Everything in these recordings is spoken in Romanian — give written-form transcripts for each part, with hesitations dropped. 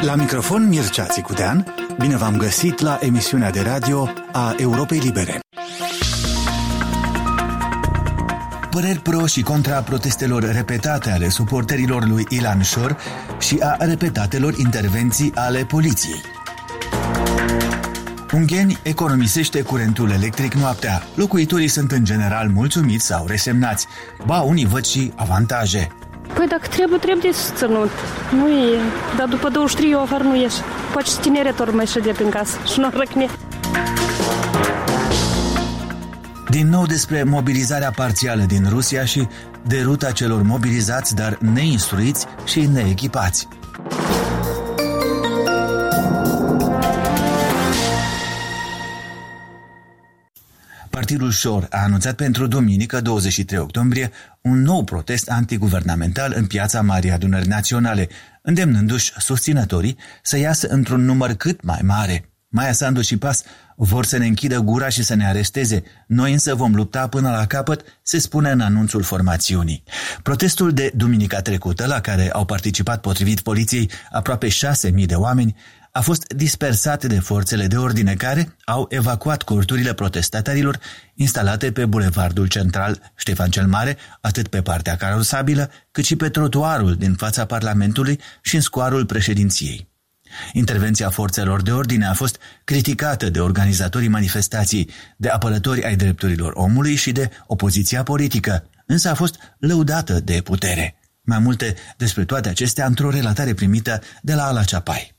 La microfon Mircea Țicudean, bine v-am găsit la emisiunea de radio a Europei Libere. Păreri pro și contra protestelor repetate ale suporterilor lui Ilan Șor și a repetatelor intervenții ale poliției. Ungheni economisește curentul electric noaptea. Locuitorii sunt în general mulțumiți sau resemnați. Ba, unii văd și avantaje. Păi dacă trebuie susținut. Nu e. Dar după 23 eu afară nu ieși. Poate și tineretul ori mai șede prin casă și nu răcne. Din nou despre mobilizarea parțială din Rusia și deruta celor mobilizați, dar neinstruiți și neechipați. Partidul Șor a anunțat pentru duminică, 23 octombrie, un nou protest antiguvernamental în piața Marii Adunări Naționale, îndemnându-și susținătorii să iasă într-un număr cât mai mare. Maia Sandu și PAS vor să ne închidă gura și să ne aresteze. Noi însă vom lupta până la capăt, se spune în anunțul formațiunii. Protestul de duminica trecută, la care au participat potrivit poliției aproape 6.000 de oameni, a fost dispersat de forțele de ordine care au evacuat corturile protestatarilor instalate pe bulevardul central Ștefan cel Mare, atât pe partea carosabilă, cât și pe trotuarul din fața Parlamentului și în scoarul președinției. Intervenția forțelor de ordine a fost criticată de organizatorii manifestației, de apărători ai drepturilor omului și de opoziția politică, însă a fost lăudată de putere. Mai multe despre toate acestea într-o relatare primită de la Ala Ceapai.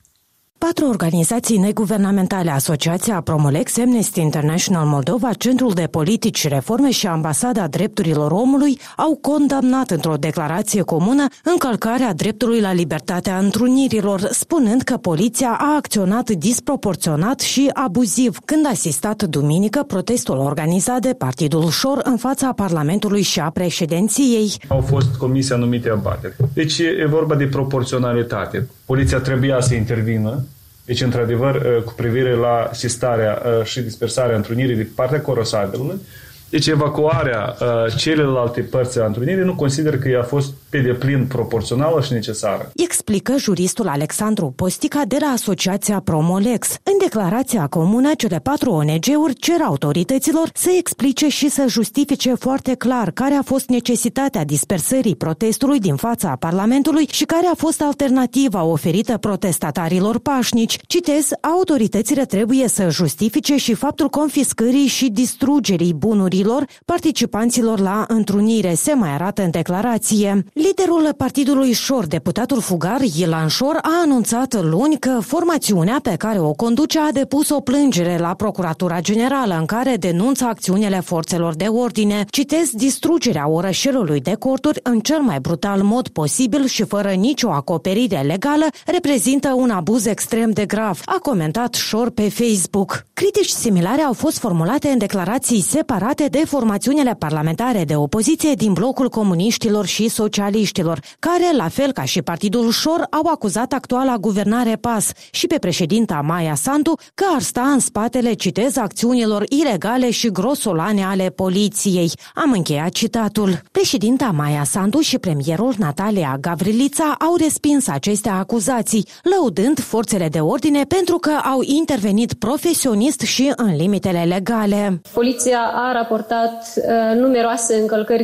4 organizații neguvernamentale, Asociația Promolex, Amnesty International Moldova, Centrul de Politici și Reforme și Ambasada Drepturilor Omului au condamnat într-o declarație comună încălcarea dreptului la libertatea întrunirilor, spunând că poliția a acționat disproporționat și abuziv când a asistat duminică protestul organizat de Partidul Șor în fața Parlamentului și a președinției. Au fost comise anumite abateri. Deci e vorba de proporționalitate. Poliția trebuia să intervină. Deci, într-adevăr, cu privire la sistarea și dispersarea întrunirii de partea corosabilului, deci evacuarea celelalte părți a întrunirii nu consider că ea a fost pe deplin proporțională și necesară. Explică juristul Alexandru Postica de la Asociația Promolex. În declarația comună, cele 4 ONG-uri cer autorităților să explice și să justifice foarte clar care a fost necesitatea dispersării protestului din fața Parlamentului și care a fost alternativa oferită protestatarilor pașnici. Citez, autoritățile trebuie să justifice și faptul confiscării și distrugerii bunurilor participanților la întrunire, se mai arată în declarație. Liderul Partidului Șor, deputatul fugar Ilan Șor, a anunțat luni că formațiunea pe care o conduce a depus o plângere la Procuratura Generală în care denunță acțiunile forțelor de ordine. Citez, distrugerea orășelului de corturi în cel mai brutal mod posibil și fără nicio acoperire legală reprezintă un abuz extrem de grav, a comentat Șor pe Facebook. Critici similare au fost formulate în declarații separate de formațiunile parlamentare de opoziție din blocul comuniștilor și socialiștilor, care, la fel ca și Partidul Șor, au acuzat actuala guvernare PAS și pe președinta Maia Sandu că ar sta în spatele, citez, acțiunilor ilegale și grosolane ale poliției. Am încheiat citatul. Președinta Maia Sandu și premierul Natalia Gavrilița au respins aceste acuzații, lăudând forțele de ordine pentru că au intervenit profesionist și în limitele legale. Poliția a raportat numeroase încălcări